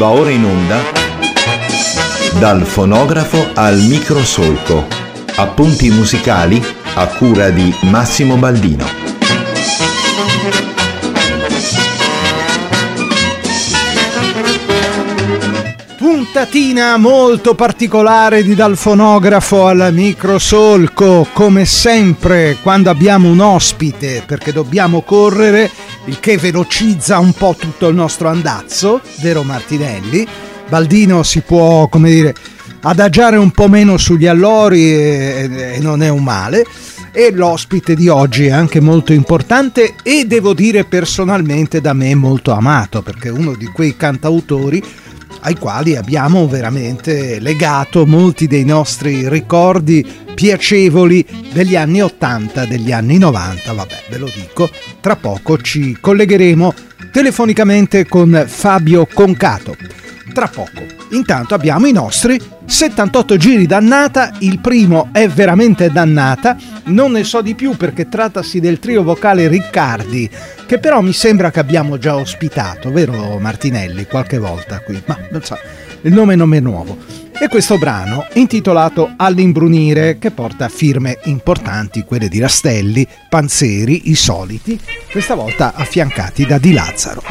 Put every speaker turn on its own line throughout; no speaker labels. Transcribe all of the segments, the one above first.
Va ora in onda Dal fonografo al microsolco. Appunti musicali a cura di Massimo Baldino.
Puntatina molto particolare di Dal fonografo al microsolco, come sempre quando abbiamo un ospite, perché dobbiamo correre, il che velocizza un po' tutto il nostro andazzo, vero Martinelli? Baldino si può, come dire, adagiare un po' meno sugli allori e non è un male. E l'ospite di oggi è anche molto importante e devo dire personalmente da me molto amato, perché è uno di quei cantautori ai quali abbiamo veramente legato molti dei nostri ricordi piacevoli degli anni 80, degli anni 90, vabbè, ve lo dico, tra poco ci collegheremo telefonicamente con Fabio Concato. Tra poco. Intanto abbiamo i nostri 78 giri d'annata, il primo è veramente d'annata, non ne so di più perché trattasi del trio vocale Riccardi, che però mi sembra che abbiamo già ospitato, vero Martinelli, qualche volta qui, ma non so, il nome non è nuovo. E questo brano intitolato All'imbrunire, che porta firme importanti, quelle di Rastelli, Panzeri, i soliti, questa volta affiancati da Di Lazzaro.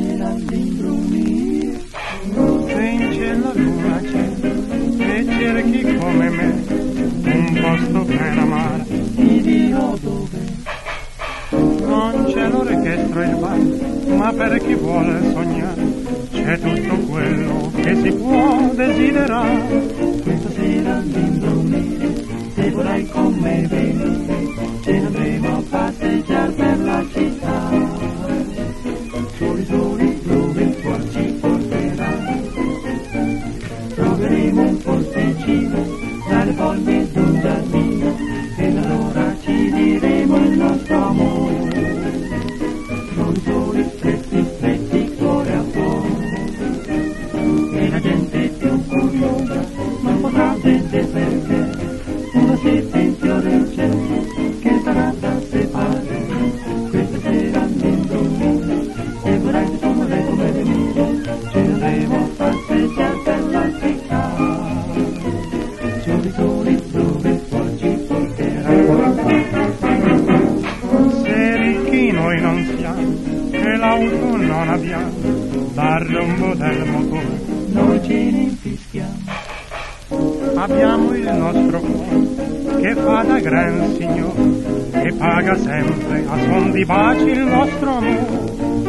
Cerchi come me un posto per amare, ti dirò dove. Non c'è l'orchestra e il bar, ma per chi vuole sognare c'è tutto quello che si può desiderare. Questa sera all'imbrunire, se vorrai con me venire, ce ne andremo a passeggiare per la città. Soli soli dove il cuore ci porterà, troveremo un posticino dalle foglie d'un giardino e allora ci diremo il nostro amore. Soli soli stretti stretti cuore a cuore, e la gente più curiosa non potrà vedere perché una sete in fiore al cielo che sarà da separare. Questa sera all'imbrunire, se vorrai tu vorrai come venire, ce ne andremo a passeggiare per la città. Soli soli dove il cuore ci porterà. Se ricchi noi non siamo e l'auto non abbiamo, dal rombo del motore noi ce ne infischiamo. Abbiamo il nostro cuore che fa da gran signore e paga sempre a suon di baci il nostro amore.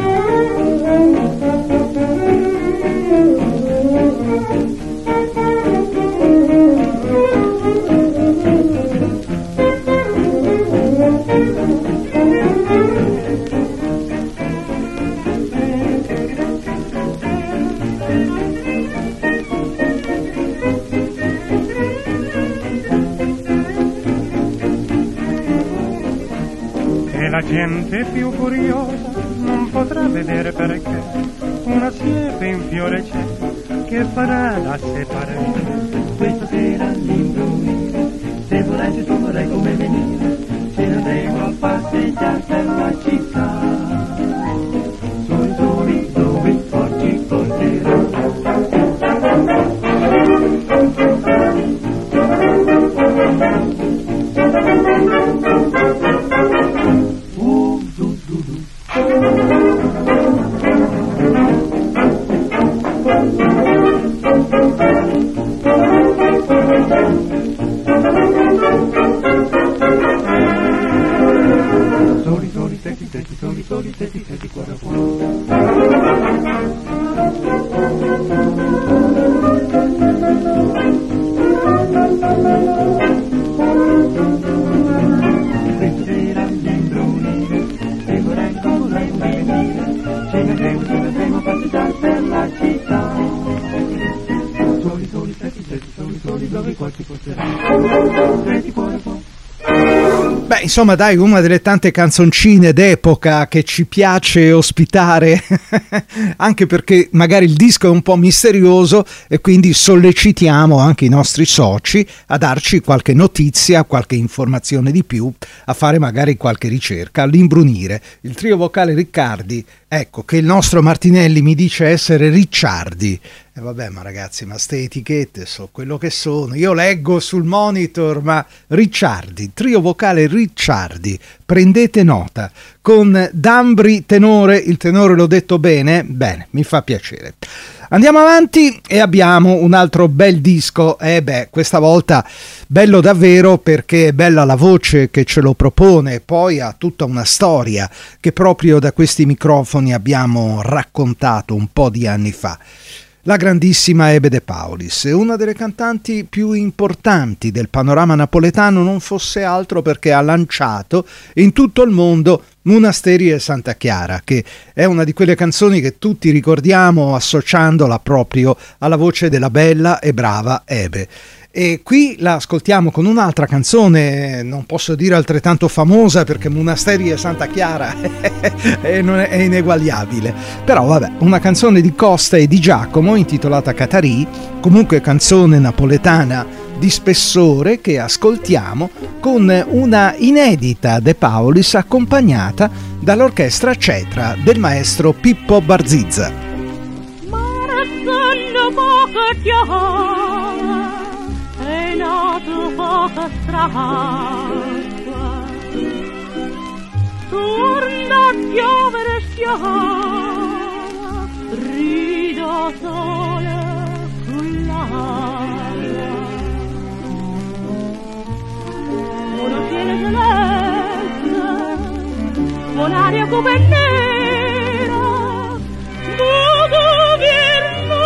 La gente più curiosa non potrà vedere perché una siepe in fiore c'è che farà da separare. Questa sera all'imbrunire, se vorrai se tu vorrai come venire, ce ne andremo a passeggiare per la città. Soli soli dove il cuore ci porterà.
insomma dai, una delle tante canzoncine d'epoca che ci piace ospitare anche perché magari il disco è un po' misterioso e quindi sollecitiamo anche i nostri soci a darci qualche notizia, qualche informazione di più, a fare magari qualche ricerca, all'imbrunire. Il trio vocale Riccardi, ecco, che il nostro Martinelli mi dice essere Ricciardi. E vabbè, ma ragazzi, ma ste etichette so quello che sono. Io leggo sul monitor, ma Ricciardi, trio vocale Ricciardi, prendete nota. Con D'Ambri tenore, il tenore l'ho detto bene? Bene, mi fa piacere. Andiamo avanti e abbiamo un altro bel disco, questa volta bello davvero perché è bella la voce che ce lo propone, poi ha tutta una storia che proprio da questi microfoni abbiamo raccontato un po' di anni fa. La grandissima Ebe De Paulis, una delle cantanti più importanti del panorama napoletano, non fosse altro perché ha lanciato in tutto il mondo Monasteri e Santa Chiara, che è una di quelle canzoni che tutti ricordiamo associandola proprio alla voce della bella e brava Ebe. E qui la ascoltiamo con un'altra canzone, non posso dire altrettanto famosa perché Monasteri e Santa Chiara è ineguagliabile, però vabbè, una canzone di Costa e di Giacomo intitolata Catarì, comunque canzone napoletana di spessore che ascoltiamo con una inedita De Paulis accompagnata dall'orchestra Cetra del maestro Pippo Barzizza.
È nato poca stracqua, torna a piovere schiava, rido sole con l'aria. Una cielo celeste, un'aria come nera, dove virno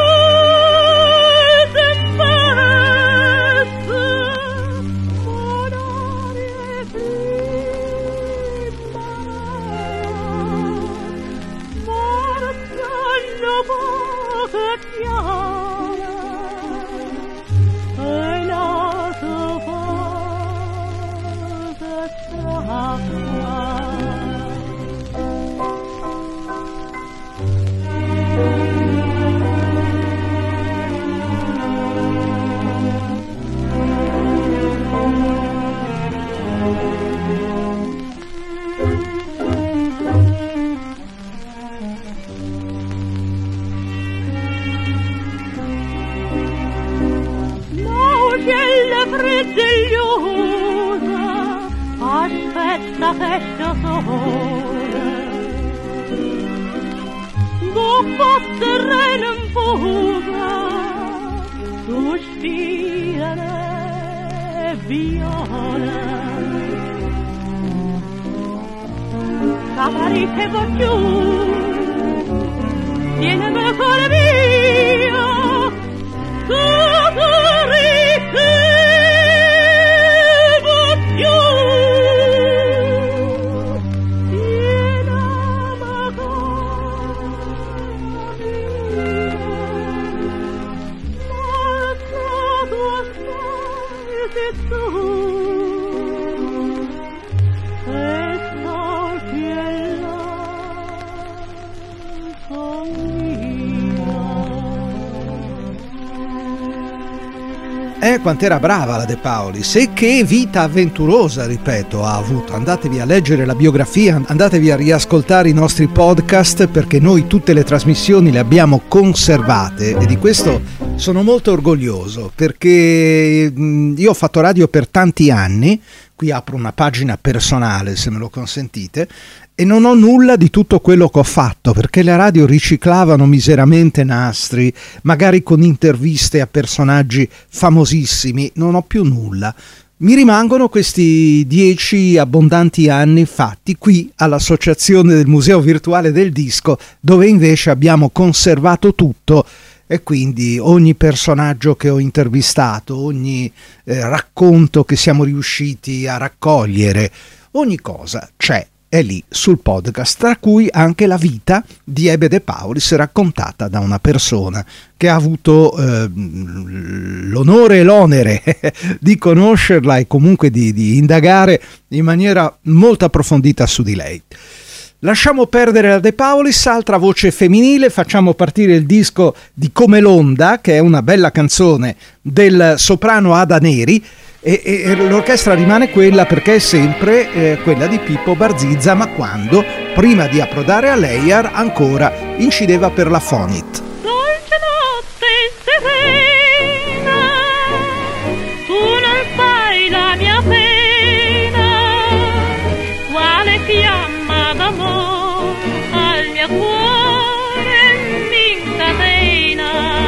aspetta festa sole, dopo terreno in fuga, sospira le viole. Caparì che va giù, tienimi il cuore mio, Caparì che
quant'era brava la De Paulis e che vita avventurosa, ripeto, ha avuto. Andatevi a leggere la biografia, andatevi a riascoltare i nostri podcast perché noi tutte le trasmissioni le abbiamo conservate e di questo sono molto orgoglioso perché io ho fatto radio per tanti anni, qui apro una pagina personale se me lo consentite, e non ho nulla di tutto quello che ho fatto perché le radio riciclavano miseramente nastri, magari con interviste a personaggi famosissimi, non ho più nulla. Mi rimangono questi 10 abbondanti anni fatti qui all'Associazione del Museo Virtuale del Disco, dove invece abbiamo conservato tutto e quindi ogni personaggio che ho intervistato, ogni racconto che siamo riusciti a raccogliere, ogni cosa c'è. è lì sul podcast, tra cui anche la vita di Hebe De Paulis raccontata da una persona che ha avuto l'onore e l'onere di conoscerla e comunque di indagare in maniera molto approfondita su di lei. Lasciamo perdere la De Paulis, altra voce femminile, facciamo partire il disco di Come l'Onda, che è una bella canzone del soprano Ada Neri, e l'orchestra rimane quella perché è sempre quella di Pippo Barzizza, ma quando, prima di approdare a Leyar, ancora incideva per la Fonit.
Dolce notte serena, tu non sai la mia pena, quale fiamma d'amore al mio cuore mi incatena.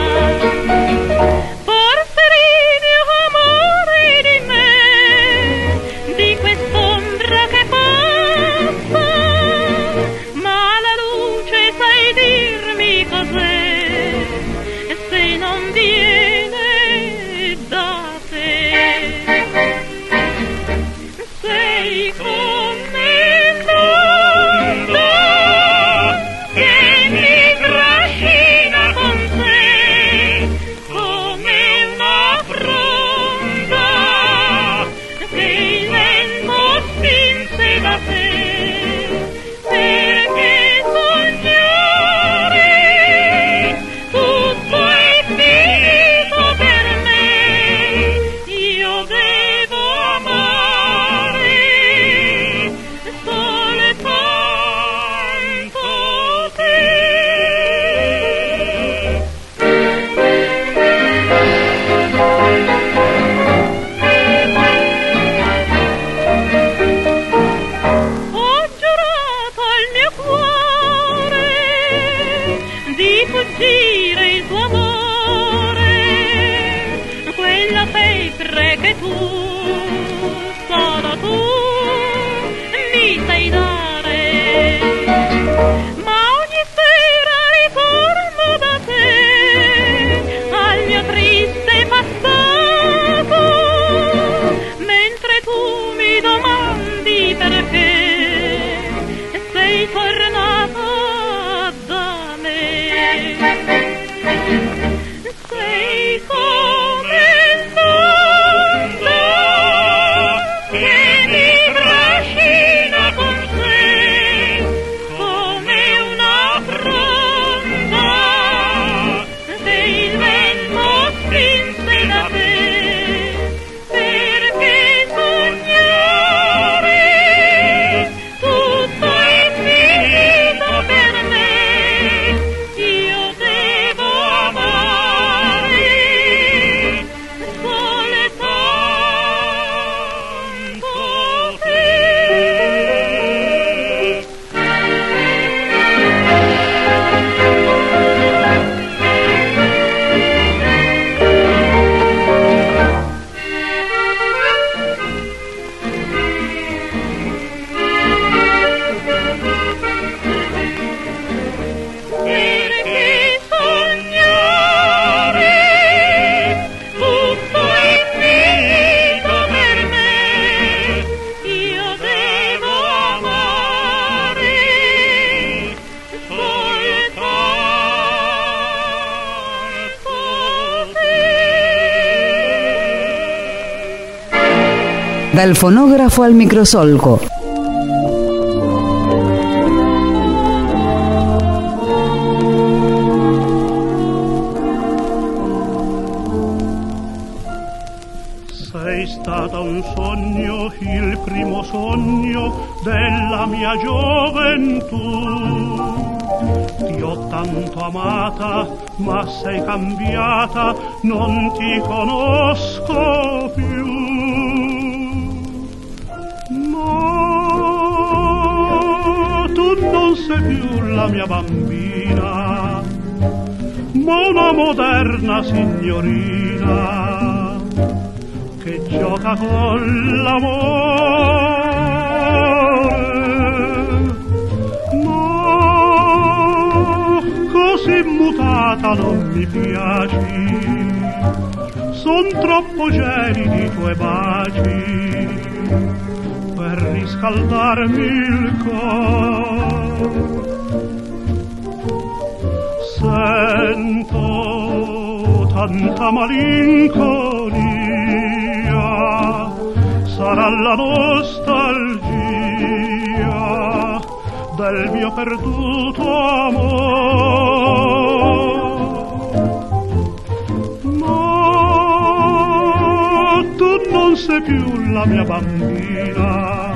Dal fonografo al microsolco.
Sei stata un sogno, il primo sogno della mia gioventù. Ti ho tanto amata, ma sei cambiata, non ti conosco più. Non sei più la mia bambina, ma una moderna signorina che gioca con l'amore. No, così mutata non mi piaci, son troppo gelidi i tuoi baci.
per riscaldarmi il cor. Sento tanta malinconia, sarà la nostalgia del mio perduto amor. Ma tu non sei più la mia bambina,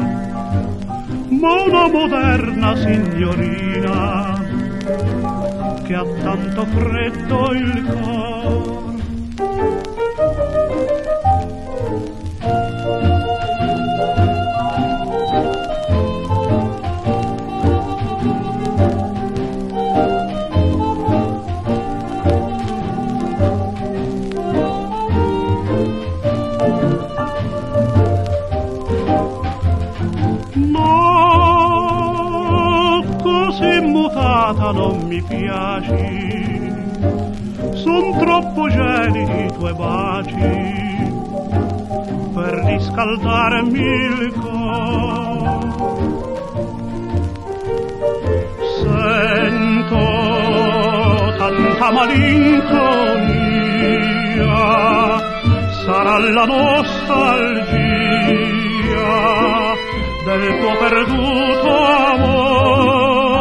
ma una moderna signorina che ha tanto freddo il cor. Non mi piaci, son troppo gelidi i tuoi baci per riscaldarmi il cor. Sento tanta malinconia, sarà la nostalgia del tuo perduto amor.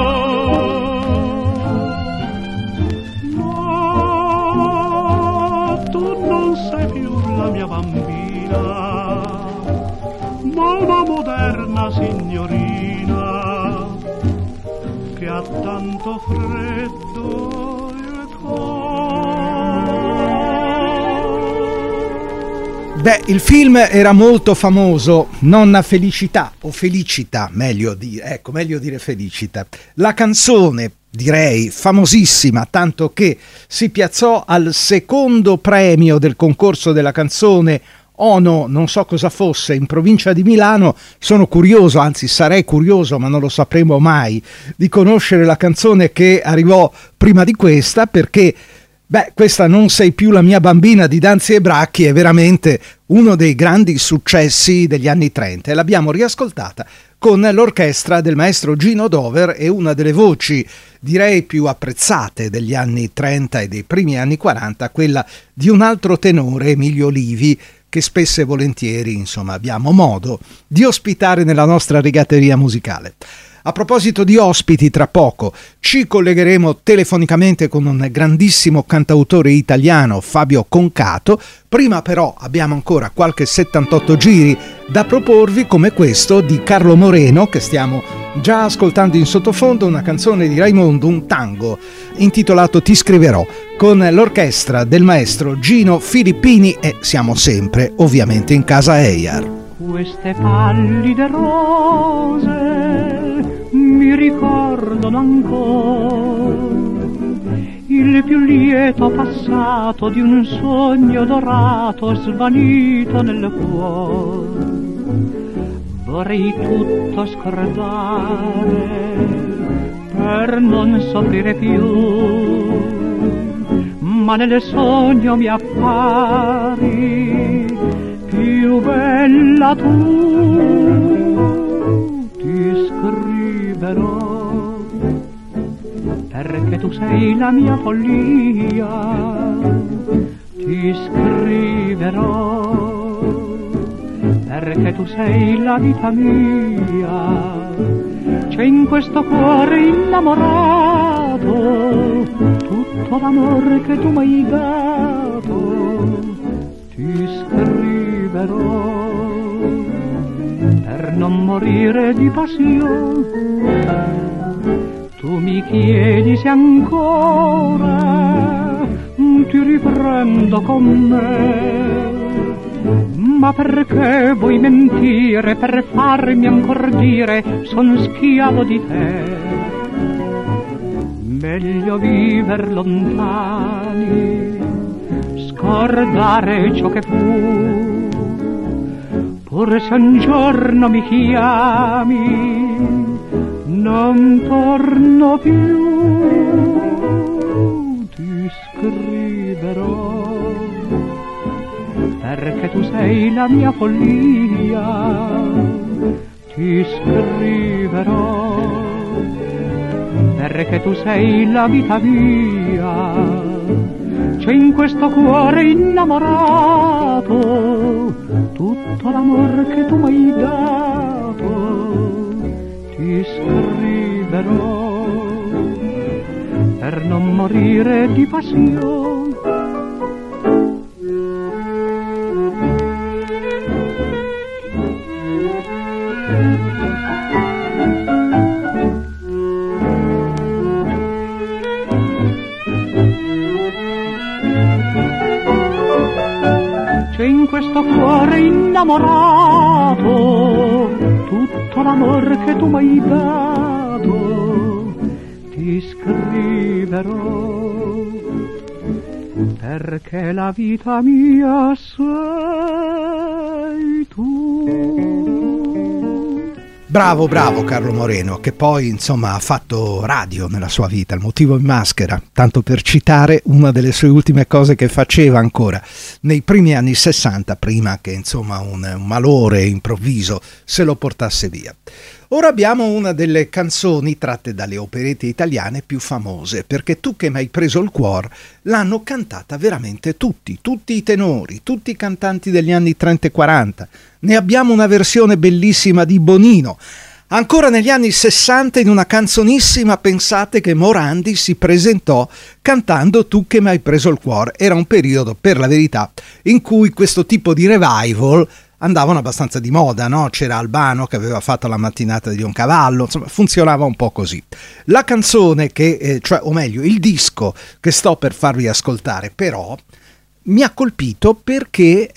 Ma una moderna signorina che ha tanto freddo il cuore.
Beh, il film era molto famoso, Nonna Felicità, o Felicita, meglio dire Felicita. La canzone, direi famosissima, tanto che si piazzò al secondo premio del concorso della canzone Ono, non so cosa fosse, in provincia di Milano. Sono curioso, anzi sarei curioso, ma non lo sapremo mai, di conoscere la canzone che arrivò prima di questa, perché questa Non sei più la mia bambina di Danzi e Bracchi è veramente uno dei grandi successi degli anni 30 e l'abbiamo riascoltata con l'orchestra del maestro Gino Dover e una delle voci direi più apprezzate degli anni 30 e dei primi anni 40, quella di un altro tenore, Emilio Livi, che spesso e volentieri, insomma, abbiamo modo di ospitare nella nostra rigatteria musicale. A proposito di ospiti, tra poco ci collegheremo telefonicamente con un grandissimo cantautore italiano, Fabio Concato. Prima però abbiamo ancora qualche 78 giri da proporvi, come questo di Carlo Moreno, che stiamo già ascoltando in sottofondo, una canzone di Raimondo, un tango intitolato Ti scriverò, con l'orchestra del maestro Gino Filippini, e siamo sempre ovviamente in casa Eyar.
Queste pallide rose mi ricordano ancora il più lieto passato di un sogno dorato svanito nel cuore. Vorrei tutto scordare per non soffrire più, ma nel sogno mi appari più bella tu. Ti scriverò perché tu sei la mia follia, ti scriverò perché tu sei la vita mia. C'è in questo cuore innamorato tutto l'amore che tu mi hai dato. Ti scriverò per non morire di passione. Tu mi chiedi se ancora ti riprendo con me, ma perché vuoi mentire per farmi ancor dire son schiavo di te? Meglio viver lontani, scordare ciò che fu, pur se un giorno mi chiami non torno più. Ti scriverò perché tu sei la mia follia,
ti scriverò, perché tu sei la vita mia. C'è in questo cuore innamorato tutto l'amor che tu m'hai dato. Ti scriverò per non morire di passione. C'è in questo cuore innamorato tutto l'amor che tu m'hai dato. Ti scriverò perché la vita mia sei tu.
Bravo Carlo Moreno, che poi insomma ha fatto radio nella sua vita, Il motivo in maschera, tanto per citare una delle sue ultime cose che faceva ancora nei primi anni 60, prima che insomma un malore improvviso se lo portasse via. Ora abbiamo una delle canzoni tratte dalle operette italiane più famose, perché Tu che m'hai preso il cuor l'hanno cantata veramente tutti i tenori, tutti i cantanti degli anni 30 e 40. Ne abbiamo una versione bellissima di Bonino. Ancora negli anni 60 in una canzonissima, pensate che Morandi si presentò cantando Tu che m'hai preso il cuor. Era un periodo, per la verità, in cui questo tipo di revival andavano abbastanza di moda, no? C'era Albano che aveva fatto La mattinata di Leoncavallo, insomma funzionava un po' così. La canzone che, o meglio il disco che sto per farvi ascoltare, però mi ha colpito perché,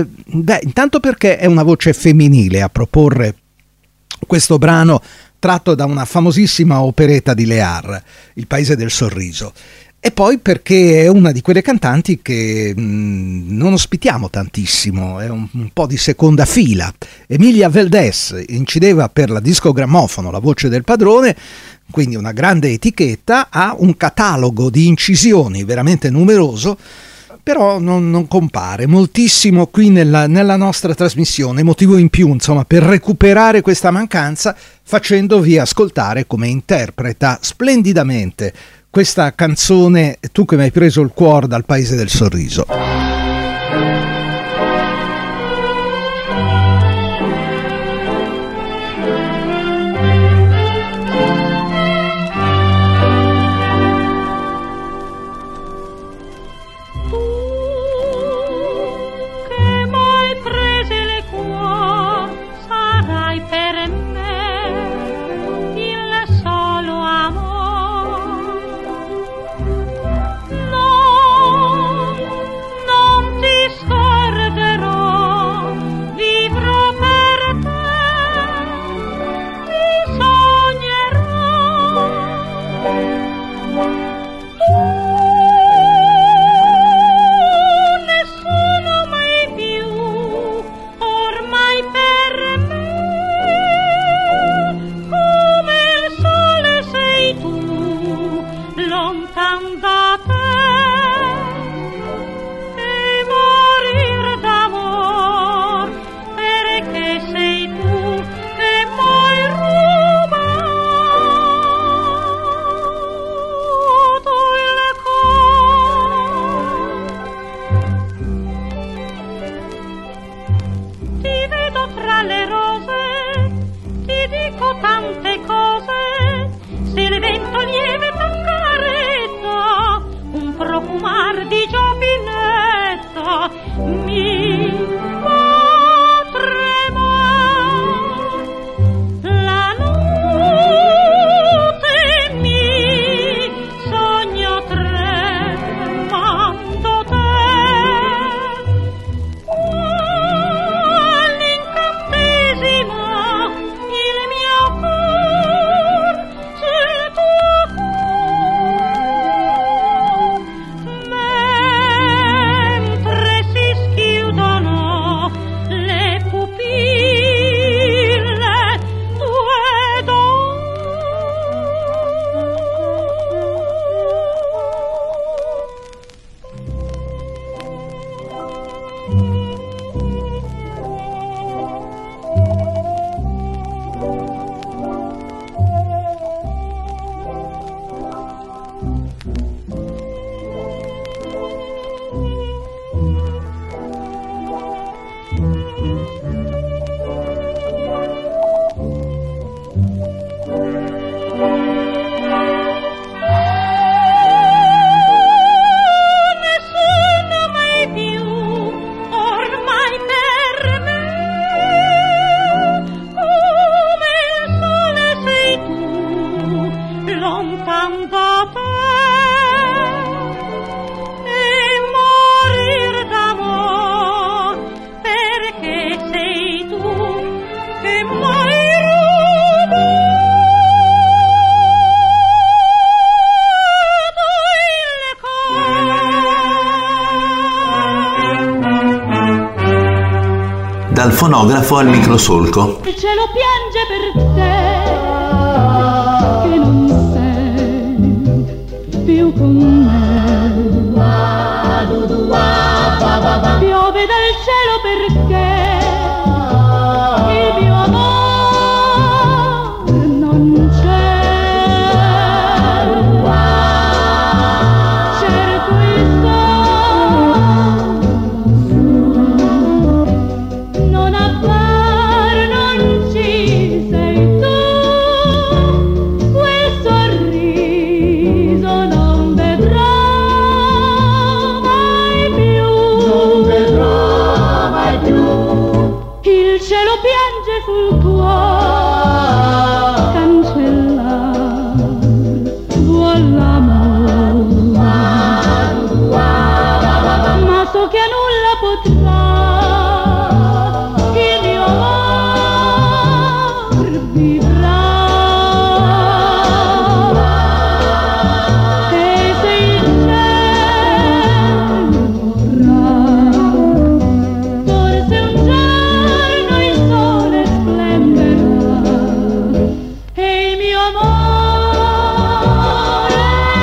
intanto perché è una voce femminile a proporre questo brano tratto da una famosissima operetta di Lear, Il paese del sorriso. E poi perché è una di quelle cantanti che non ospitiamo tantissimo, è un po' di seconda fila. Emilia Valdés incideva per la discogrammofono La voce del padrone, quindi una grande etichetta, ha un catalogo di incisioni veramente numeroso, però non compare moltissimo qui nella nostra trasmissione, motivo in più insomma per recuperare questa mancanza facendovi ascoltare come interpreta splendidamente questa canzone Tu che m'hai preso il cuore dal paese del sorriso.
tante cose, se l'evento lieve t'accarezza, un
fonografo al microsolco.
Il cielo piange per te, che non sei più con me. Piove dal cielo perché il mio amore non c'è. Cerco il sole, non appare, non ci sei tu. Quel sorriso non vedrò mai più. Non vedrò mai più. Il cielo piange sul tuo cancellar, vuol l'amore, ma so che a nulla potrà il mio amor vivrà. E se il cielo vorrà, forse un giorno il sole splenderà e il mio amore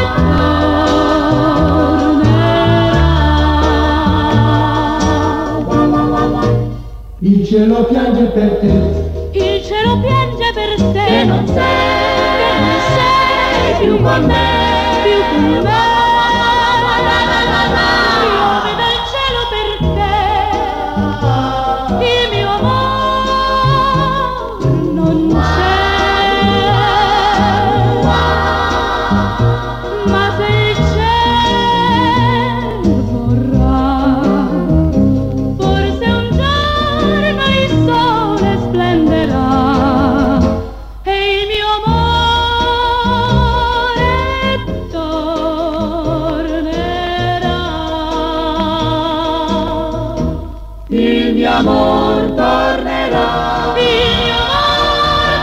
tornerà.
Il cielo piange per te,
Il cielo piange per te, che non sei più con me, più con me. Piove dal cielo per te, il mio amore non c'è. Ma se il cielo vorrà, forse un giorno il sole splenderà e il mio amore tornerà. Il mio amor tornerà. Il mio amor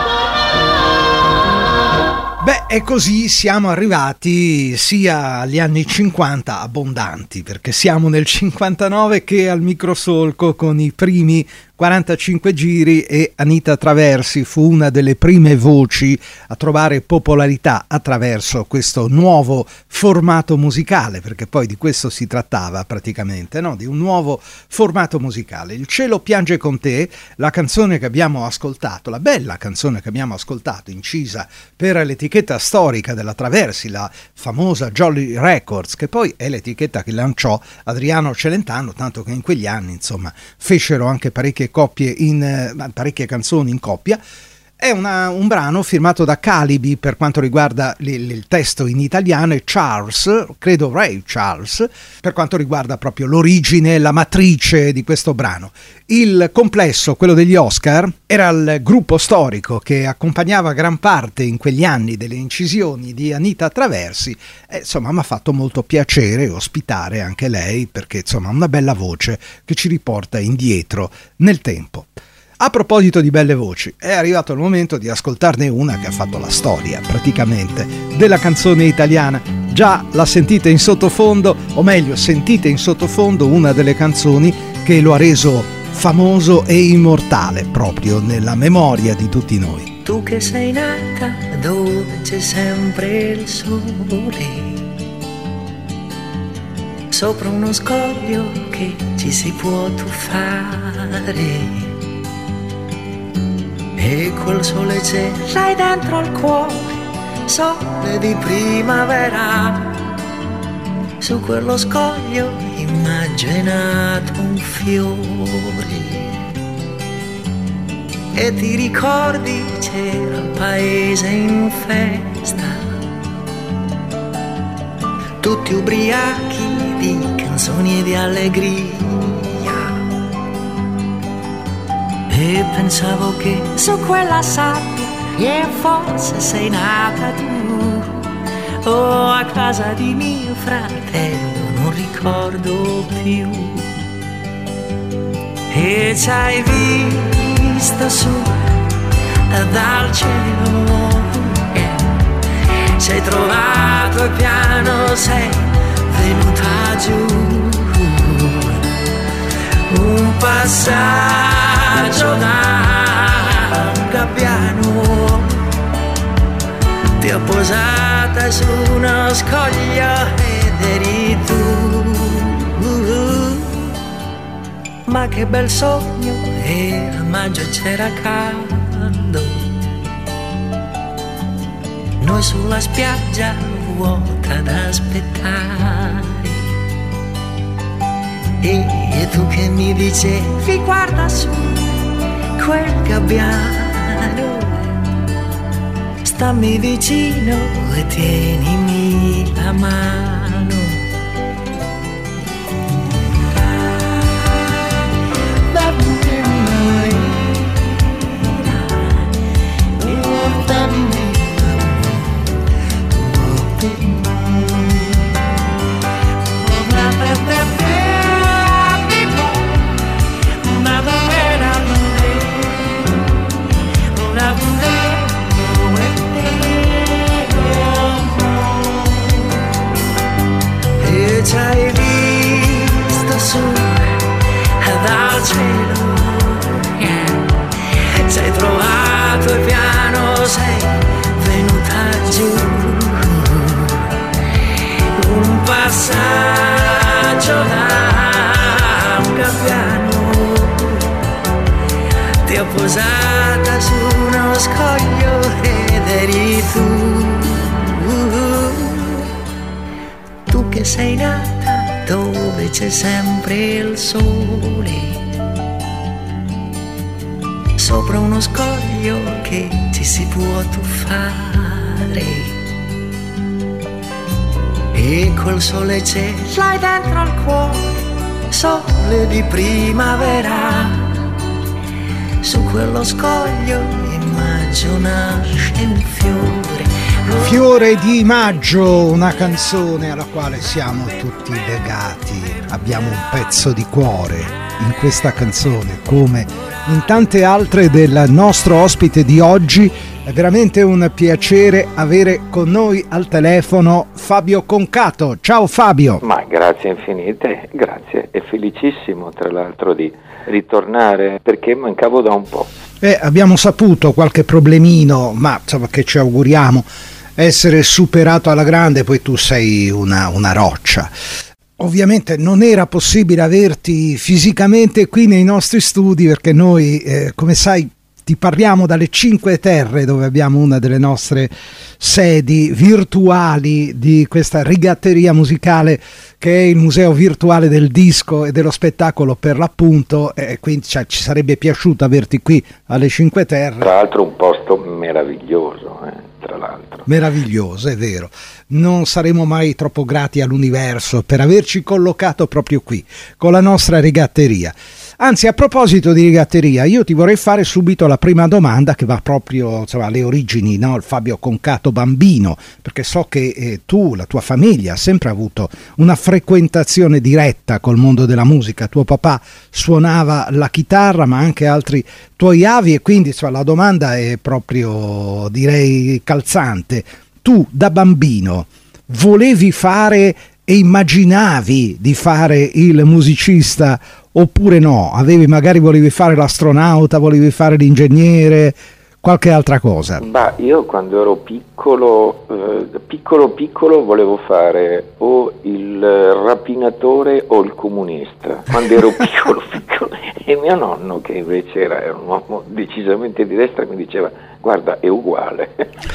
tornerà.
Beh, e così siamo arrivati sia agli anni 50 abbondanti, perché siamo nel 59, che al microsolco con i primi 45 giri, e Anita Traversi fu una delle prime voci a trovare popolarità attraverso questo nuovo formato musicale, perché poi di questo si trattava praticamente, no? Di un nuovo formato musicale. Il cielo piange con te, la canzone che abbiamo ascoltato, la bella canzone che abbiamo ascoltato, incisa per l'etichetta storica della Traversi, la famosa Jolly Records, che poi è l'etichetta che lanciò Adriano Celentano, tanto che in quegli anni, insomma, fecero anche parecchie canzoni in coppia. È un brano firmato da Calibi per quanto riguarda il testo in italiano, e Charles, credo Ray Charles, per quanto riguarda proprio l'origine, la matrice di questo brano. Il complesso, quello degli Oscar, era il gruppo storico che accompagnava gran parte in quegli anni delle incisioni di Anita Traversi, e insomma mi ha fatto molto piacere ospitare anche lei, perché insomma ha una bella voce che ci riporta indietro nel tempo. A proposito di belle voci, è arrivato il momento di ascoltarne una che ha fatto la storia, praticamente, della canzone italiana. Già la sentite in sottofondo, o meglio, sentite in sottofondo una delle canzoni che lo ha reso famoso e immortale, proprio nella memoria di tutti noi.
Tu che sei nata dove c'è sempre il sole, sopra uno scoglio che ci si può tuffare, e quel sole c'è, l'hai dentro al cuore, sole di primavera. Su quello scoglio immaginato un fiore, e ti ricordi c'era il paese in festa, tutti ubriachi di canzoni e di allegria. E pensavo che su quella sabbia, e forse sei nata tu, o a casa di mio fratello, non ricordo più. E ci hai visto su dal cielo, sei trovato e piano sei venuta giù, un passaggio ho posata su uno scoglio ed eri tu. Ma che bel sogno, era maggio e c'era caldo, noi sulla spiaggia vuota ad aspettare. E tu che mi dicevi guarda su quel gabbiano, stammi vicino e tienimi la mano. E ci hai visto su dal cielo, ci hai trovato e piano sei venuta giù, un passaggio da un gabbiano, ti ho posata su uno scoglio ed eri tu. Tu che sei nata dove c'è sempre il sole, sopra uno scoglio che ci si può tuffare, e col sole ce l'hai dentro al cuore, sole di primavera, su quello scoglio in maggio nasce un fiore.
Fiore di maggio, una canzone alla quale siamo tutti legati, abbiamo un pezzo di cuore in questa canzone, come in tante altre del nostro ospite di oggi. È veramente un piacere avere con noi al telefono Fabio Concato. Ciao Fabio.
Ma grazie infinite, grazie, e felicissimo tra l'altro di ritornare perché mancavo da un po'.
Abbiamo saputo qualche problemino, ma insomma che ci auguriamo essere superato alla grande, poi tu sei una roccia. Ovviamente non era possibile averti fisicamente qui nei nostri studi perché noi, come sai, ti parliamo dalle Cinque Terre, dove abbiamo una delle nostre sedi virtuali di questa rigatteria musicale che è il Museo Virtuale del Disco e dello Spettacolo per l'appunto, e quindi ci sarebbe piaciuto averti qui alle Cinque Terre.
Tra l'altro un posto meraviglioso, tra l'altro.
Meraviglioso, è vero. Non saremo mai troppo grati all'universo per averci collocato proprio qui, con la nostra rigatteria. Anzi, a proposito di rigatteria, io ti vorrei fare subito la prima domanda che va proprio alle origini, no? Il Fabio Concato bambino, perché so che tu, la tua famiglia, ha sempre avuto una frequentazione diretta col mondo della musica. Tuo papà suonava la chitarra, ma anche altri tuoi avi, e quindi la domanda è proprio, direi, calzante. Tu, da bambino, volevi fare e immaginavi di fare il musicista oppure no? Volevi fare l'astronauta, volevi fare l'ingegnere, qualche altra cosa?
Io quando ero piccolo volevo fare o il rapinatore o il comunista, quando ero piccolo, e mio nonno, che invece era un uomo decisamente di destra, mi diceva guarda, è uguale.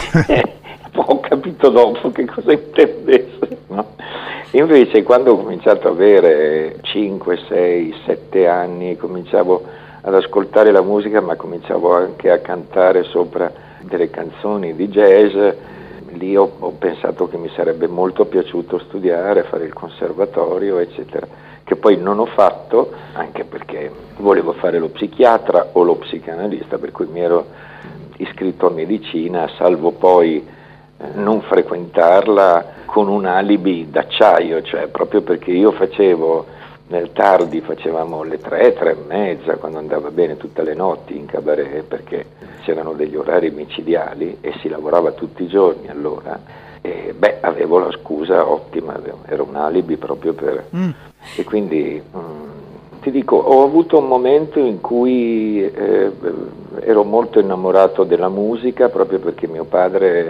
Ho capito dopo che cosa intendesse, no? Invece quando ho cominciato ad avere 5, 6, 7 anni, cominciavo ad ascoltare la musica, ma cominciavo anche a cantare sopra delle canzoni di jazz. Lì ho pensato che mi sarebbe molto piaciuto studiare, fare il conservatorio, eccetera, che poi non ho fatto, anche perché volevo fare lo psichiatra o lo psicanalista, per cui mi ero iscritto a medicina, salvo poi non frequentarla con un alibi d'acciaio, cioè proprio perché io facevo nel tardi, facevamo le 3, 3 e mezza, quando andava bene tutte le notti in cabaret, perché c'erano degli orari micidiali e si lavorava tutti i giorni allora, e avevo la scusa ottima, era un alibi proprio per... E quindi ti dico, ho avuto un momento in cui ero molto innamorato della musica, proprio perché mio padre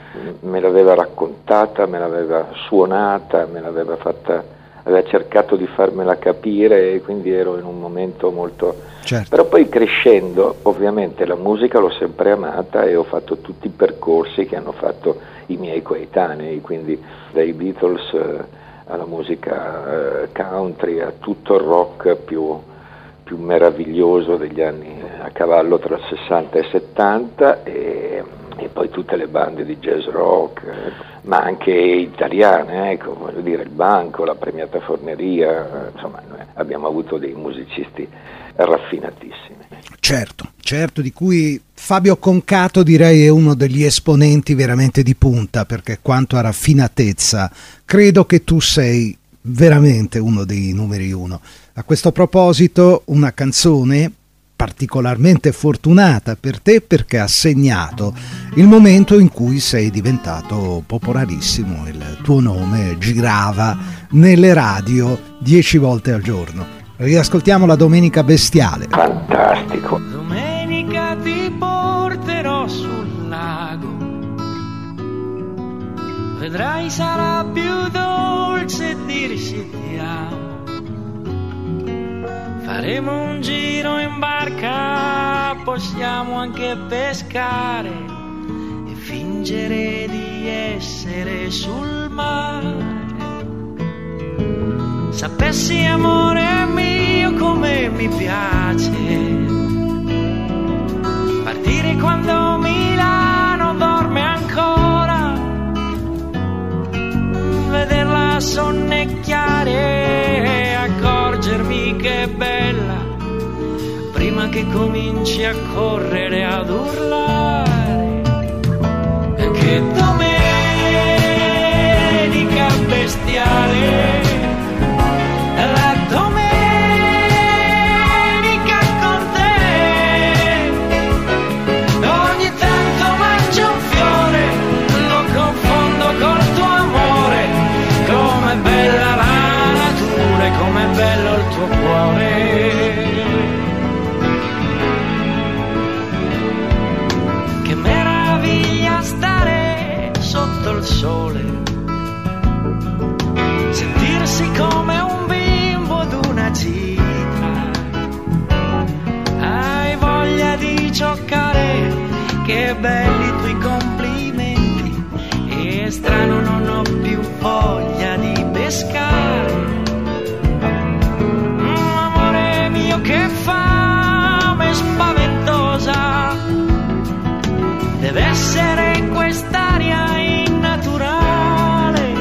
me l'aveva raccontata, me l'aveva suonata, aveva cercato di farmela capire, e quindi ero in un momento molto...
Certo.
Però poi crescendo, ovviamente la musica l'ho sempre amata e ho fatto tutti i percorsi che hanno fatto i miei coetanei, quindi dai Beatles alla musica country, a tutto il rock più meraviglioso degli anni a cavallo tra il 60 e il 70, e poi tutte le bande di jazz rock, ma anche italiane, ecco, voglio dire, il Banco, la Premiata Forneria, insomma noi abbiamo avuto dei musicisti raffinatissimi.
Certo, di cui Fabio Concato direi è uno degli esponenti veramente di punta, perché quanto a raffinatezza credo che tu sei veramente uno dei numeri uno. A questo proposito, una canzone particolarmente fortunata per te, perché ha segnato il momento in cui sei diventato popolarissimo, il tuo nome girava nelle radio 10 volte al giorno. Riascoltiamo la Domenica Bestiale.
Fantastico.
Domenica ti porterò sul lago, vedrai sarà più dolce dirci ti amo. Faremo un giro in barca, possiamo anche pescare e fingere di essere sul mare. Sapessi, amore mio, come mi piace partire quando Milano dorme ancora, vederla sonnecchiare e accorgermi che è bella prima che cominci a correre, ad urlare. E che domenica bestiale, la domenica con te. Ogni tanto mangio un fiore, lo confondo col tuo amore. Com'è bella la natura e com'è bello il tuo cuore. Che meraviglia stare sotto il sole, sentirsi come un bimbo d'una gita. Hai voglia di giocare, che belli i tuoi complimenti, e strano non ho più voglia di pescare. Amore mio, che fame spaventosa, deve essere quest'aria innaturale.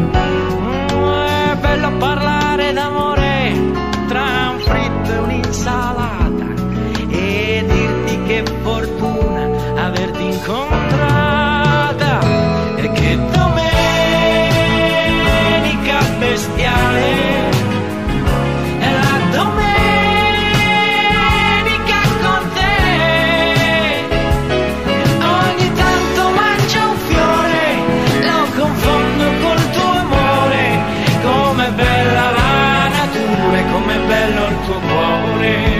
È bello parlare d'amore tra un fritto e un'insalata, e dirti che fortuna averti incontrata. E che domenica bestiale, bello il tuo cuore.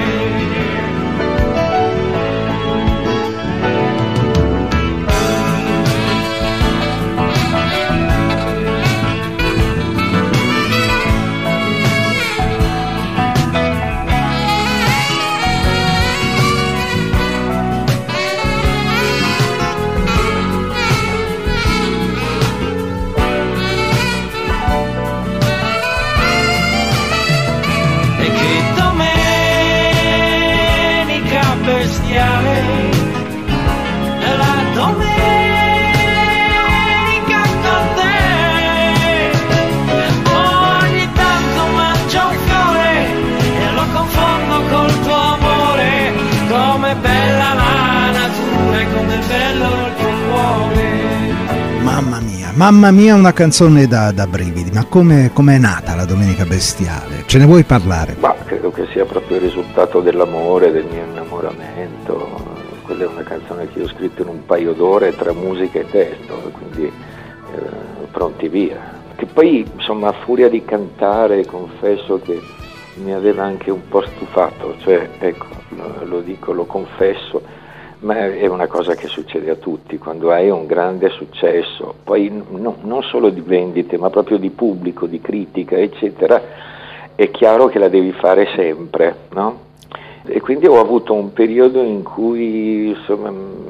Mamma mia, una canzone da brividi. Ma come è nata la Domenica Bestiale? Ce ne vuoi parlare?
Ma credo che sia proprio il risultato dell'amore, del mio innamoramento. Quella è una canzone che io ho scritto in un paio d'ore tra musica e testo, quindi pronti via. Che poi, insomma, a furia di cantare, confesso che mi aveva anche un po' stufato, cioè, ecco, lo dico, lo confesso, Ma è una cosa che succede a tutti, quando hai un grande successo, poi non solo di vendite, ma proprio di pubblico, di critica, eccetera, è chiaro che la devi fare sempre, no? E quindi ho avuto un periodo in cui insomma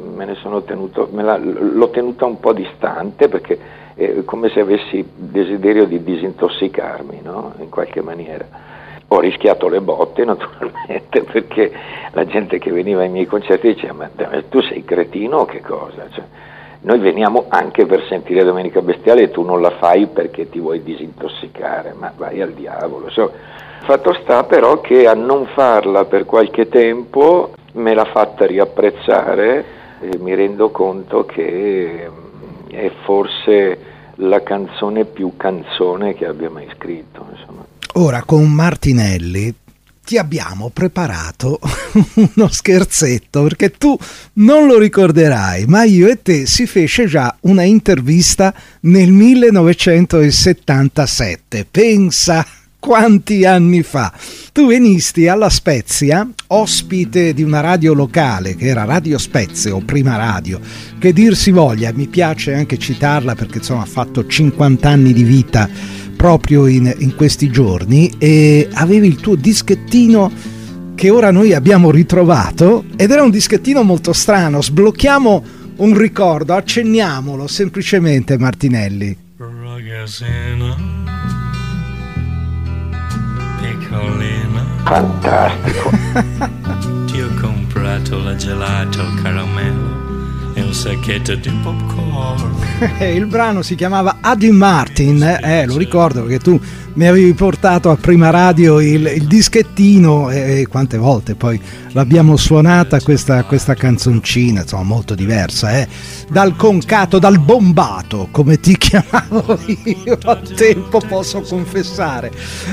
l'ho tenuta un po' distante, perché è come se avessi desiderio di disintossicarmi, no? In qualche maniera. Ho rischiato le botte naturalmente, perché la gente che veniva ai miei concerti diceva: ma tu sei cretino o che cosa? Cioè, noi veniamo anche per sentire Domenica Bestiale e tu non la fai perché ti vuoi disintossicare, ma vai al diavolo. Fatto sta però che a non farla per qualche tempo me l'ha fatta riapprezzare, e mi rendo conto che è forse la canzone più canzone che abbia mai scritto, insomma.
Ora con Martinelli ti abbiamo preparato uno scherzetto, perché tu non lo ricorderai, ma io e te si fece già una intervista nel 1977, pensa quanti anni fa. Tu venisti alla Spezia, ospite di una radio locale che era Radio Spezia o Prima Radio, che dir si voglia, mi piace anche citarla perché insomma ha fatto 50 anni di vita proprio in questi giorni, e avevi il tuo dischettino che ora noi abbiamo ritrovato, ed era un dischettino molto strano. Sblocchiamo un ricordo, accenniamolo semplicemente, Martinelli.
Ragazzina piccolina,
Fantastico.
ti ho comprato la gelato caramello e un sacchetto di popcorn.
Il brano si chiamava Dean Martin, lo ricordo perché tu mi avevi portato a Prima Radio il dischettino, e quante volte poi l'abbiamo suonata questa canzoncina, insomma molto diversa, dal concato, dal bombato, come ti chiamavo io al tempo, posso confessare,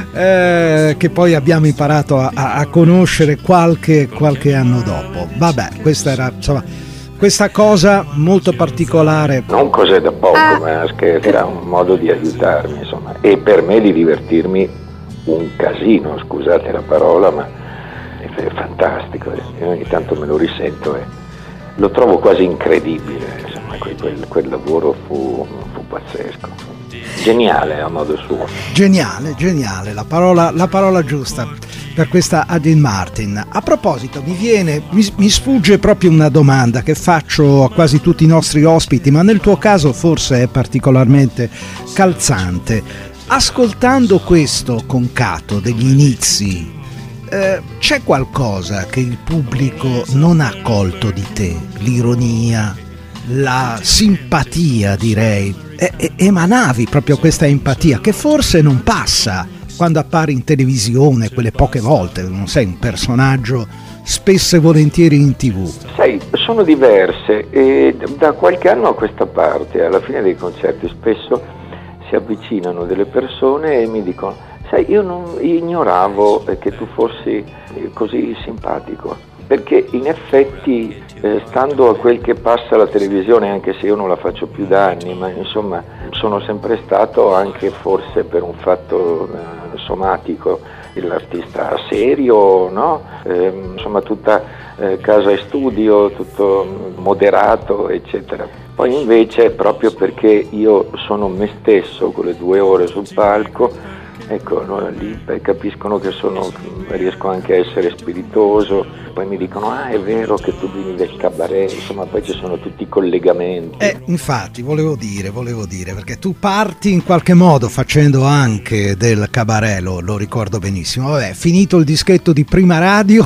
che poi abbiamo imparato a conoscere qualche anno dopo. Vabbè, questa era insomma questa cosa molto particolare.
Non cos'è da poco, ma era un modo di aiutarmi, insomma, e per me di divertirmi un casino, scusate la parola, ma è fantastico. Io ogni tanto me lo risento e lo trovo quasi incredibile, insomma, quel lavoro fu pazzesco. Geniale a modo suo.
Geniale, la parola giusta per questa Dean Martin. A proposito, mi sfugge proprio una domanda che faccio a quasi tutti i nostri ospiti, ma nel tuo caso forse è particolarmente calzante. Ascoltando questo concato degli inizi, c'è qualcosa che il pubblico non ha colto di te? L'ironia, la simpatia, direi. Emanavi proprio questa empatia che forse non passa quando appari in televisione, quelle poche volte, non sei un personaggio spesso e volentieri in TV.
Sai, sono diverse, e da qualche anno a questa parte, alla fine dei concerti, spesso si avvicinano delle persone e mi dicono: sai, io non ignoravo che tu fossi così simpatico, perché in effetti stando a quel che passa alla televisione, anche se io non la faccio più da anni, ma insomma sono sempre stato, anche forse per un fatto somatico, l'artista serio, no? Insomma tutta casa e studio, tutto moderato, eccetera. Poi invece, proprio perché io sono me stesso con le 2 ore sul palco, ecco, no, lì capiscono che riesco anche a essere spiritoso, poi mi dicono: ah, è vero che tu vieni del cabaret, insomma poi ci sono tutti i collegamenti.
Infatti volevo dire, perché tu parti in qualche modo facendo anche del cabaret, lo ricordo benissimo. Vabbè, finito il dischetto di Prima Radio,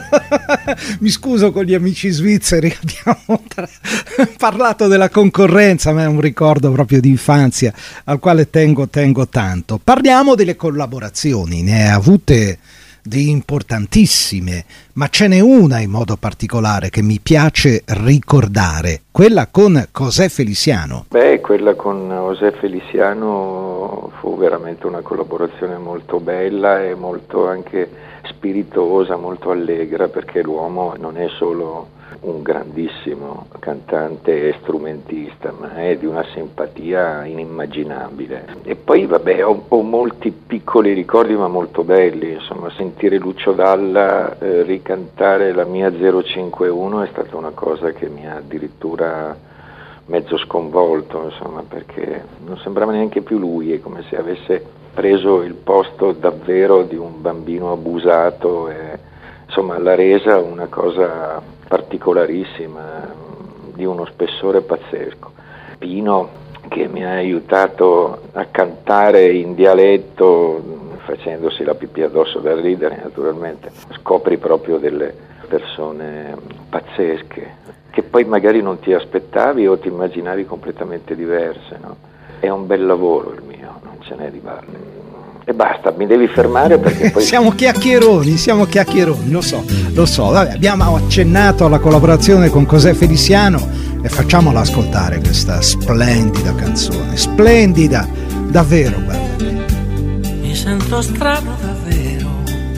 mi scuso con gli amici svizzeri, abbiamo parlato della concorrenza, ma è un ricordo proprio di infanzia al quale tengo tanto. Parliamo delle collaborazioni, ne hai avute di importantissime, ma ce n'è una in modo particolare che mi piace ricordare, quella con José Feliciano.
Quella con José Feliciano fu veramente una collaborazione molto bella e molto anche spiritosa, molto allegra, perché l'uomo non è solo un grandissimo cantante e strumentista, ma è di una simpatia inimmaginabile. E poi vabbè, ho molti piccoli ricordi ma molto belli, insomma, sentire Lucio Dalla ricantare la mia 051 è stata una cosa che mi ha addirittura mezzo sconvolto, insomma, perché non sembrava neanche più lui, è come se avesse preso il posto davvero di un bambino abusato, e insomma l'ha resa una cosa particolarissima, di uno spessore pazzesco. Pino, che mi ha aiutato a cantare in dialetto facendosi la pipì addosso da ridere, naturalmente scopri proprio delle persone pazzesche che poi magari non ti aspettavi o ti immaginavi completamente diverse, no? È un bel lavoro il mio, non ce n'è di balle. E basta, mi devi fermare perché poi...
siamo chiacchieroni, lo so. Vabbè, abbiamo accennato alla collaborazione con José Feliciano e facciamola ascoltare questa splendida canzone, splendida, davvero, guarda.
Mi sento strano davvero,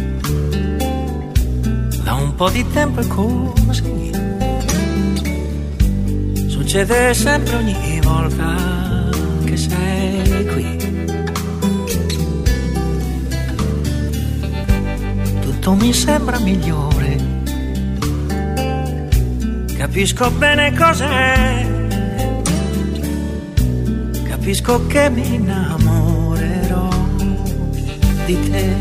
da un po' di tempo è così, succede sempre ogni volta che sei qui. Tutto mi sembra migliore, capisco bene cos'è, capisco che mi innamorerò di te.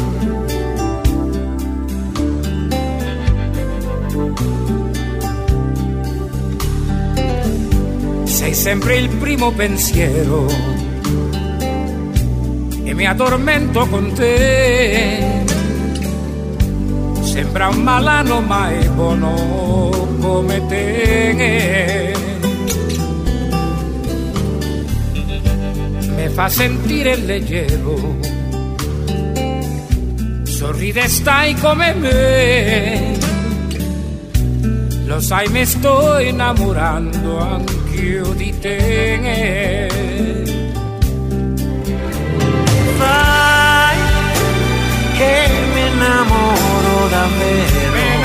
Sei sempre il primo pensiero e mi addormento con te. Sembra un malano ma è buono come te. Mi fa sentire leggero, sorride stai come me. Lo sai, mi sto innamorando anch'io di te. Fai che mi innamoro davvero,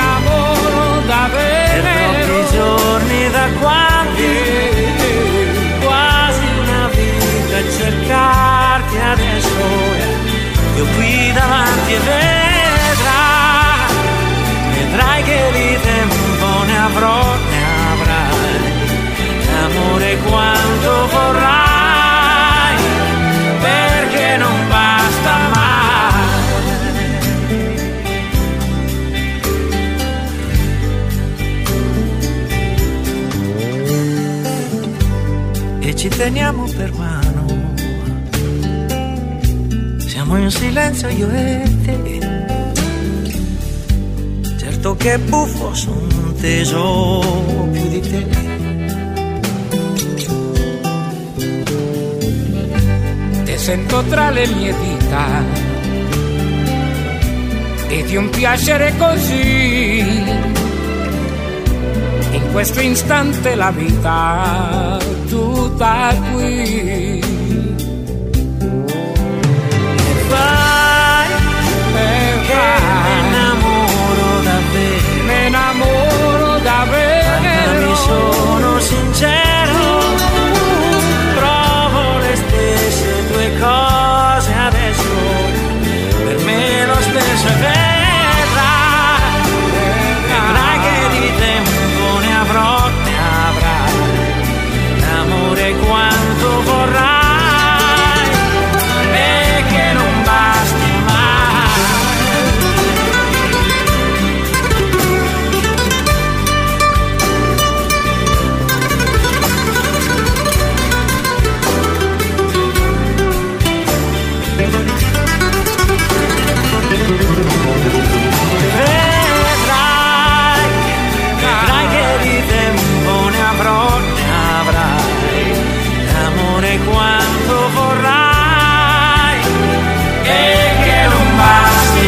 per troppi giorni da quanti, quasi una vita a cercarti adesso, io qui davanti e vedrai che di tempo ne avrai, l'amore quanto vorrai, perché non basta mai. E ci teniamo per mano, siamo in silenzio io e te. Certo che buffo, son teso più di te. Te sento tra le mie dita e di un piacere così. In questo istante la vita tutta qui. Vai, mi innamoro davvero, mi sono sincero, provo le stesse due cose adesso, per me lo stesso è vedrai che di tempo ne avrai, l'amore quanto vorrai, e che non basti mai. Vedrai che di tempo ne avrai, l'amore quanto vorrai, e che non basti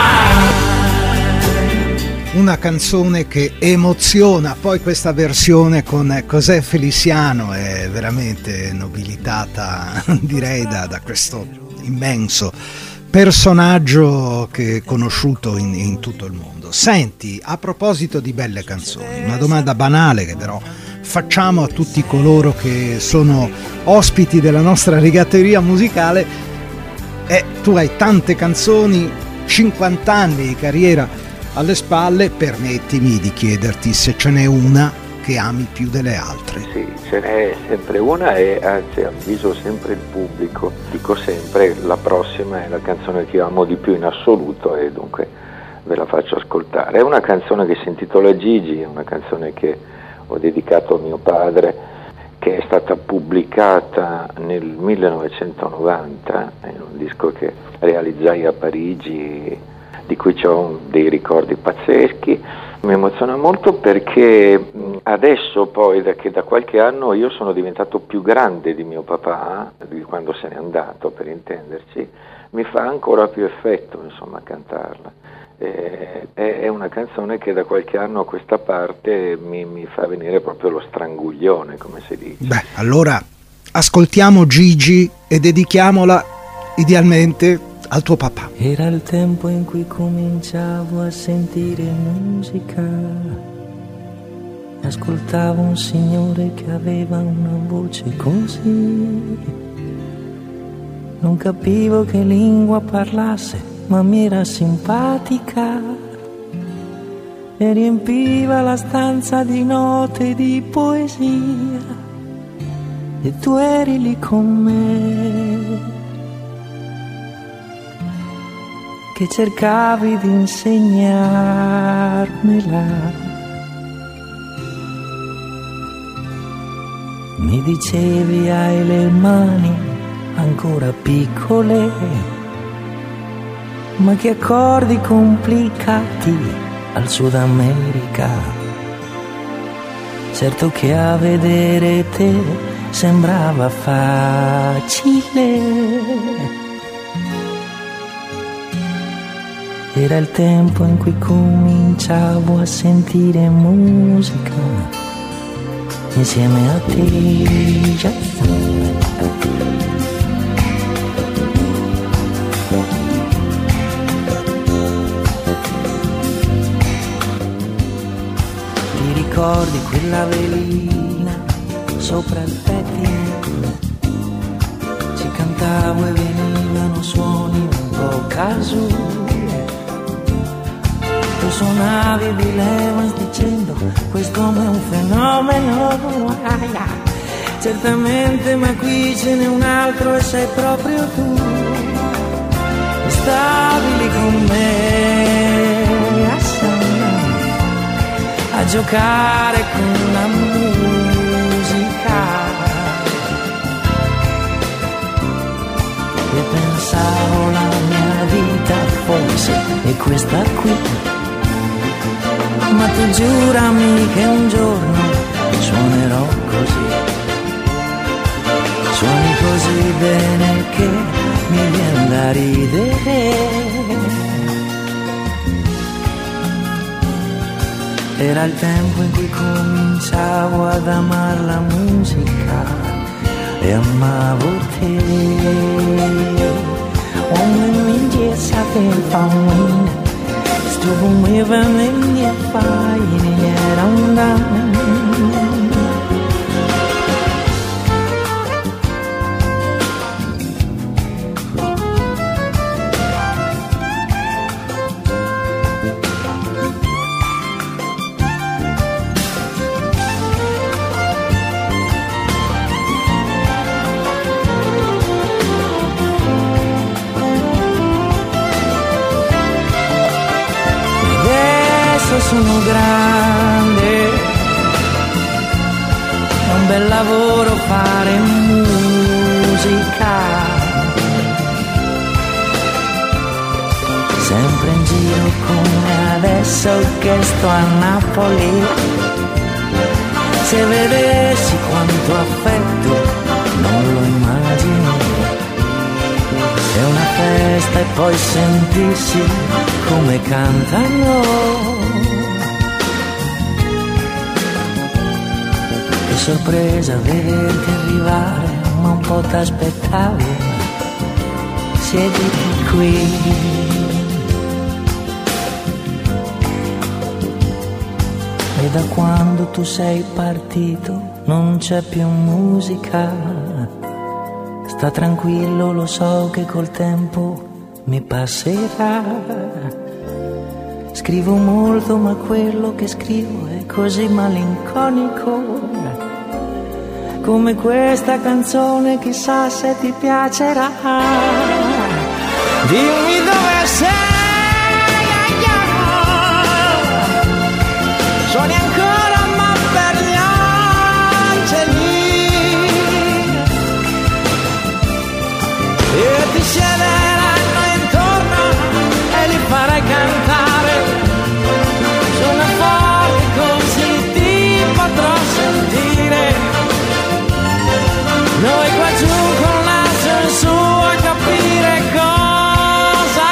mai.
Una canzone che emoziona, poi questa versione con José Feliciano è veramente nobilitata, direi, da questo immenso personaggio che è conosciuto in tutto il mondo. Senti, a proposito di belle canzoni, una domanda banale che però facciamo a tutti coloro che sono ospiti della nostra rigatteria musicale. Tu hai tante canzoni, 50 anni di carriera alle spalle, permettimi di chiederti se ce n'è una che ami più delle altre.
Sì, ce n'è sempre una e anzi avviso sempre il pubblico, dico sempre la prossima è la canzone che amo di più in assoluto e dunque ve la faccio ascoltare. È una canzone che si intitola Gigi, è una canzone che ho dedicato a mio padre, che è stata pubblicata nel 1990 in un disco che realizzai a Parigi, di cui ho dei ricordi pazzeschi. Mi emoziona molto perché adesso poi, da qualche anno, io sono diventato più grande di mio papà, di quando se n'è andato, per intenderci, mi fa ancora più effetto, insomma, cantarla. È una canzone che da qualche anno a questa parte mi fa venire proprio lo stranguglione, come si dice.
Beh, allora ascoltiamo Gigi e dedichiamola idealmente al tuo papà.
Era il tempo in cui cominciavo a sentire musica. Ascoltavo un signore che aveva una voce così. Non capivo che lingua parlasse, ma mi era simpatica e riempiva la stanza di note di poesia. E tu eri lì con me, che cercavi di insegnarmela. Mi dicevi hai le mani ancora piccole, ma che accordi complicati al Sud America. Certo che a vedere te sembrava facile. Era il tempo in cui cominciavo a sentire musica insieme a te. Ti ricordi quella velina sopra il pettine? Ci cantavo e venivano suoni un po' casuali. Tu suonavi Bill Evans dicendo quest'uomo è un fenomeno. Certamente, ma qui ce n'è un altro e sei proprio tu. E stavi lì con me a giocare con la musica e pensavo la mia vita forse è questa qui. Ma tu giurami che un giorno suonerò così, suoni così bene che mi viene da ridere. Era il tempo in cui cominciavo ad amare la musica e amavo te. Om min jesa fel faun. Stavo moving in your fire, yeah, I'm down. Sono grande, è un bel lavoro fare musica, sempre in giro come adesso che sto a Napoli. Se vedessi quanto affetto non lo immagini, è una festa e poi sentirsi come cantano. Che sorpresa vederti arrivare, ma un po' t'aspettavo. Siediti qui. E da quando tu sei partito non c'è più musica. Sta tranquillo, lo so che col tempo mi passerà. Scrivo molto ma quello che scrivo è così malinconico, come questa canzone, chissà se ti piacerà. Dimmi dove sei, suoni ancora ma per gli angeli e ti siederanno intorno e li farai cantare. Suona forte così ti potrò sentire. Noi qua giù con l'asso in su a capire cosa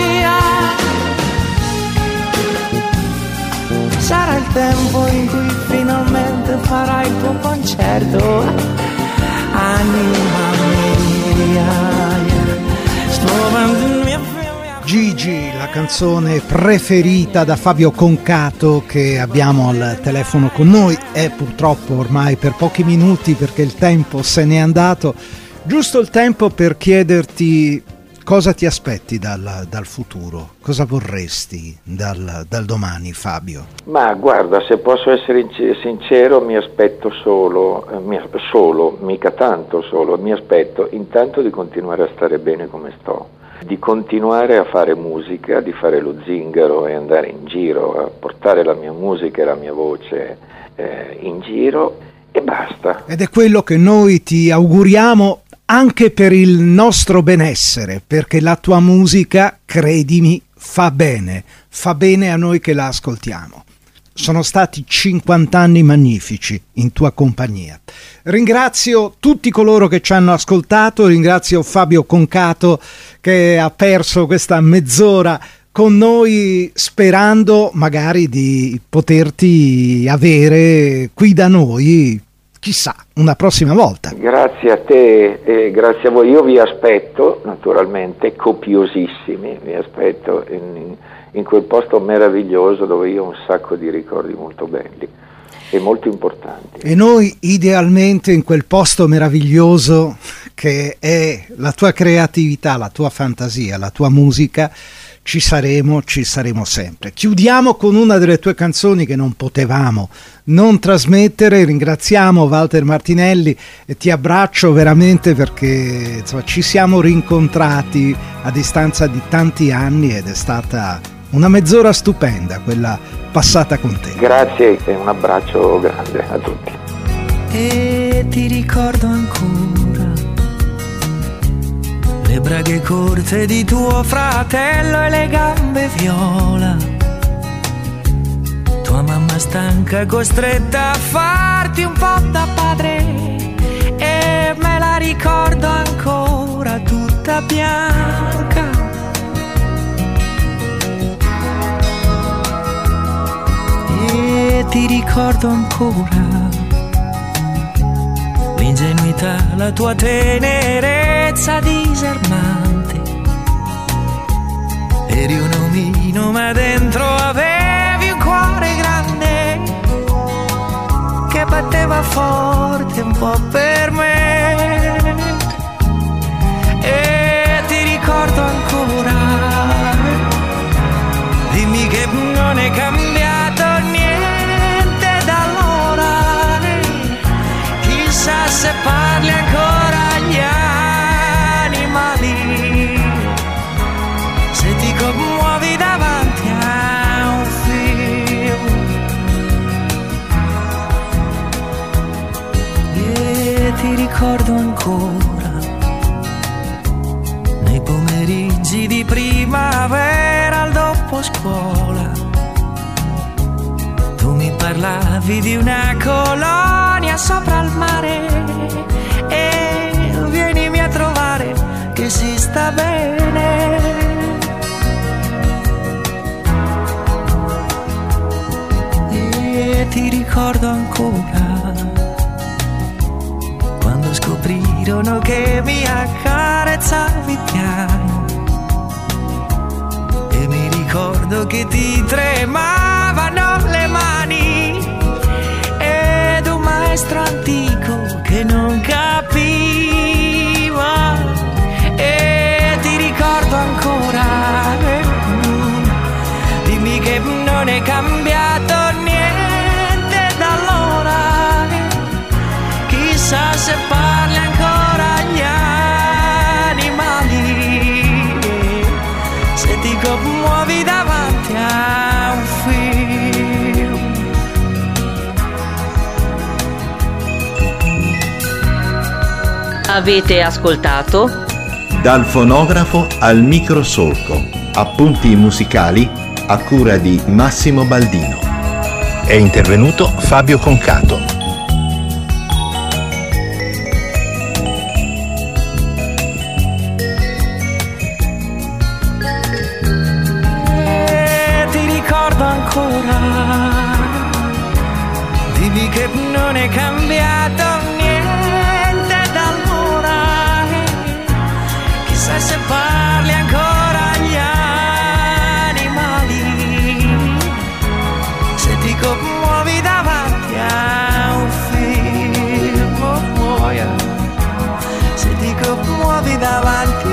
sia. Sarà il tempo in cui finalmente farai il tuo concerto. Anima mia,
Gigi, la canzone preferita da Fabio Concato che abbiamo al telefono con noi, è purtroppo ormai per pochi minuti perché il tempo se n'è andato, giusto il tempo per chiederti cosa ti aspetti dal futuro, cosa vorresti dal domani, Fabio?
Ma guarda, se posso essere sincero, mi aspetto mica tanto solo, mi aspetto intanto di continuare a stare bene come sto, di continuare a fare musica, di fare lo zingaro e andare in giro, a portare la mia musica e la mia voce in giro e basta. Ed
è quello che noi ti auguriamo anche per il nostro benessere, perché la tua musica, credimi, fa bene a noi che la ascoltiamo. Sono stati 50 anni magnifici in tua compagnia. Ringrazio tutti coloro che ci hanno ascoltato, ringrazio Fabio Concato che ha perso questa mezz'ora con noi, sperando magari di poterti avere qui da noi, chissà, una prossima volta.
Grazie a te e grazie a voi. Io vi aspetto, naturalmente, copiosissimi, vi aspetto in quel posto meraviglioso dove io ho un sacco di ricordi molto belli e molto importanti.
E noi idealmente in quel posto meraviglioso che è la tua creatività, la tua fantasia, la tua musica, ci saremo sempre. Chiudiamo con una delle tue canzoni che non potevamo non trasmettere. Ringraziamo Walter Martinelli e ti abbraccio veramente perché insomma, ci siamo rincontrati a distanza di tanti anni ed è stata una mezz'ora stupenda quella passata con te.
Grazie e un abbraccio grande a tutti.
E ti ricordo ancora le braghe corte di tuo fratello e le gambe viola, tua mamma stanca costretta a farti un po' da padre, e me la ricordo ancora tutta bianca. E ti ricordo ancora l'ingenuità, la tua tenerezza disermante. Eri un omino ma dentro avevi un cuore grande che batteva forte un po' per me. E ti ricordo ancora, dimmi che non è cambiato niente da allora, chissà se parli ancora agli animali, se ti commuovi davanti a un film. E ti ricordo ancora nei pomeriggi di primavera al dopo scuola, tu mi parlavi di una colonia sopra il mare e vienimi a trovare che si sta bene. E ti ricordo ancora quando scoprirono che mi accarezzavi piano ricordo che ti tremavano le mani ed un maestro antico che non capiva. E ti ricordo ancora, dimmi che non è cambiato niente da allora, chissà se parli ancora agli animali, se ti commuovi davanti a un film.
Avete ascoltato
Dal fonografo al microsolco. Appunti musicali a cura di Massimo Baldino. È intervenuto Fabio Concato.
Ti ricordo ancora, dimmi che non è cambiato niente da allora, chissà se parli ancora agli animali, se ti commuovi davanti a un film, se ti commuovi davanti